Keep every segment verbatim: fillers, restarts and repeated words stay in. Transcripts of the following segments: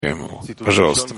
Пожалуйста.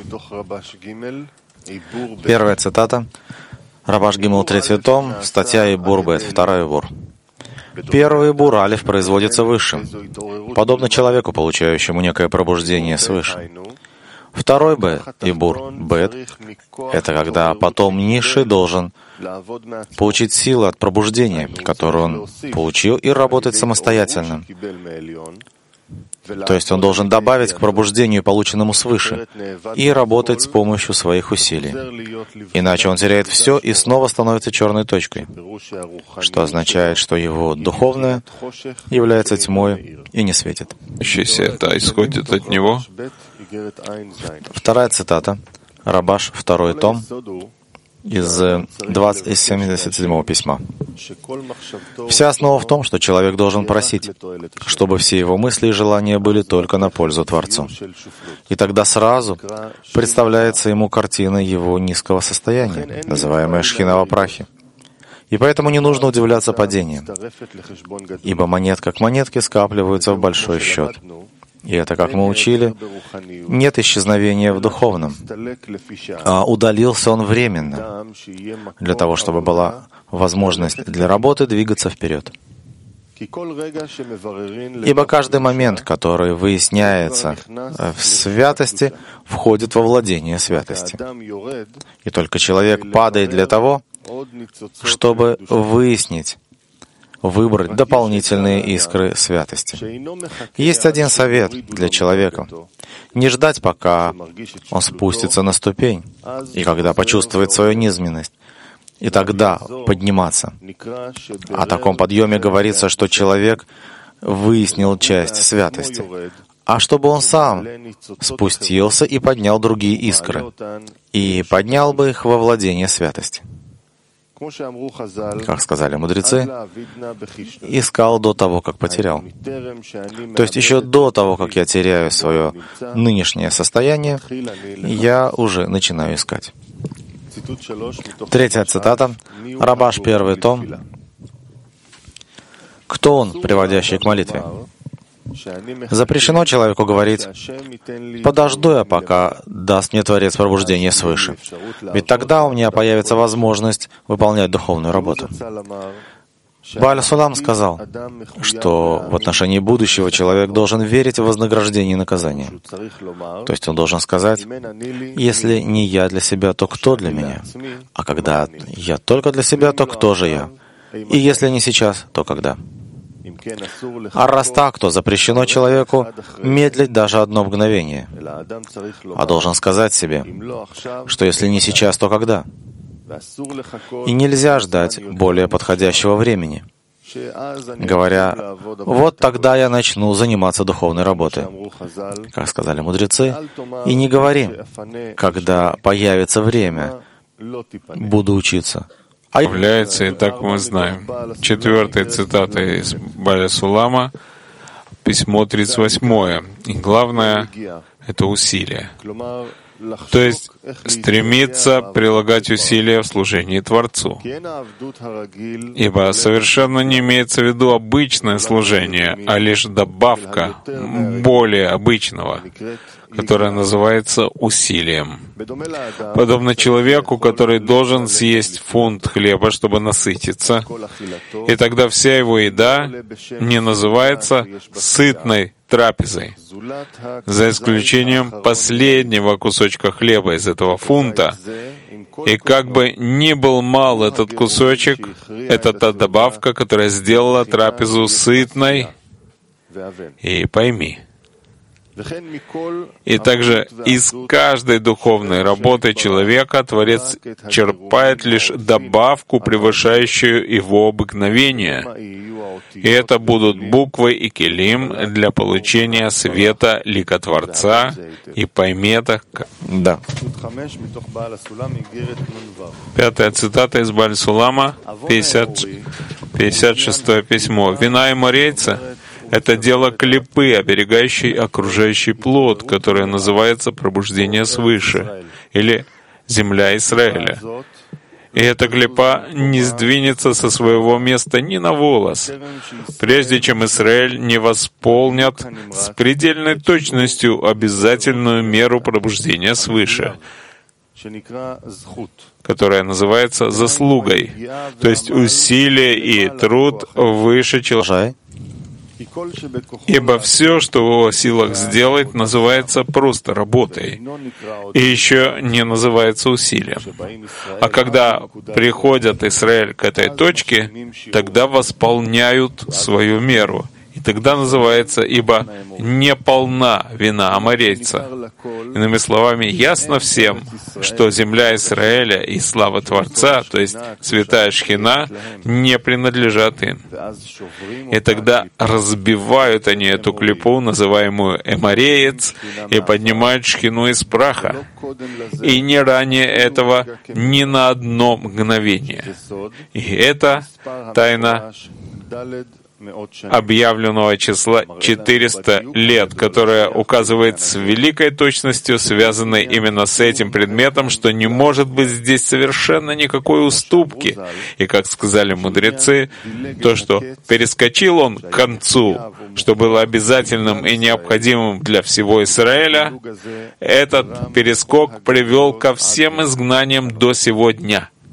Первая цитата. Рабаш Гимел, третий том, статья Ибур Бет, второй Ибур. Первый Ибур, алиф, производится выше, подобно человеку, получающему некое пробуждение свыше. Второй Б, Ибур Бет, это когда потом низший должен получить силы от пробуждения, которое он получил, и работать самостоятельно. То есть он должен добавить к пробуждению, полученному свыше, и работать с помощью своих усилий. Иначе он теряет все и снова становится черной точкой, что означает, что его духовное является тьмой и не светит. Это исходит от него. Вторая цитата. Рабаш, второй том, из, двадцать, из семьдесят седьмого письма. Вся основа в том, что человек должен просить, чтобы все его мысли и желания были только на пользу Творцу. И тогда сразу представляется ему картина его низкого состояния, называемая шхина во прахе. И поэтому не нужно удивляться падениям, ибо монетка к монетке скапливаются в большой счет. И это, как мы учили, нет исчезновения в духовном, а удалился он временно, для того, чтобы была возможность для работы двигаться вперед. Ибо каждый момент, который выясняется в святости, входит во владение святости. И только человек падает для того, чтобы выяснить, выбрать дополнительные искры святости. Есть один совет для человека. Не ждать, пока он спустится на ступень, и когда почувствует свою низменность, и тогда подниматься. О таком подъеме говорится, что человек выяснил часть святости, а чтобы он сам спустился и поднял другие искры, и поднял бы их во владение святости. Как сказали мудрецы, искал до того, как потерял. То есть еще до того, как я теряю свое нынешнее состояние, я уже начинаю искать. Третья цитата. Рабаш, первый том. Кто он, приводящий к молитве? Запрещено человеку говорить: «Подожду я, пока даст мне Творец пробуждение свыше, ведь тогда у меня появится возможность выполнять духовную работу». Бааль Сулам сказал, что в отношении будущего человек должен верить в вознаграждение и наказание. То есть он должен сказать: «Если не я для себя, то кто для меня? А когда я только для себя, то кто же я? И если не сейчас, то когда?» А раз так, то запрещено человеку медлить даже одно мгновение, а должен сказать себе, что если не сейчас, то когда? И нельзя ждать более подходящего времени, говоря: «Вот тогда я начну заниматься духовной работой». Как сказали мудрецы, и не говори: «Когда появится время, буду учиться». Является, и так мы знаем. Четвертая цитата из Бааля Сулама, письмо тридцать восьмое. И главное — это усилие. То есть стремиться прилагать усилия в служении Творцу. Ибо совершенно не имеется в виду обычное служение, а лишь добавка более обычного, которое называется усилием. Подобно человеку, который должен съесть фунт хлеба, чтобы насытиться, и тогда вся его еда не называется сытной трапезой, за исключением последнего кусочка хлеба из этого фунта. И как бы ни был мал этот кусочек, это та добавка, которая сделала трапезу сытной. И пойми, и также из каждой духовной работы человека Творец черпает лишь добавку, превышающую его обыкновение. И это будут буквы и келим для получения света лика Творца. И пойми это. Да. Пятая цитата из Бааль Сулама, пятьдесят, пятьдесят шестое письмо. «Вина и морейца — это дело клипы, оберегающей окружающий плод, которое называется пробуждение свыше, или земля Израиля. и эта клипа не сдвинется со своего места ни на волос, прежде чем Израиль не восполнят с предельной точностью обязательную меру пробуждения свыше, которая называется заслугой, то есть усилие и труд выше человека. Ибо все, что в его силах сделать, называется просто работой, и еще не называется усилием. А когда приходят Израиль к этой точке, тогда восполняют свою меру. И тогда называется, ибо неполна вина аморейца. Иными словами, ясно всем, что земля Израиля и слава Творца, то есть святая Шхина, не принадлежат им. И тогда разбивают они эту клипу, называемую эмореец, и поднимают Шхину из праха. И не ранее этого ни на одно мгновение. И это тайна объявленного числа четыреста лет, которое указывает с великой точностью, связанной именно с этим предметом, что не может быть здесь совершенно никакой уступки. И, как сказали мудрецы, то, что перескочил он к концу, что было обязательным и необходимым для всего Израиля, этот перескок привел ко всем изгнаниям до сего дня.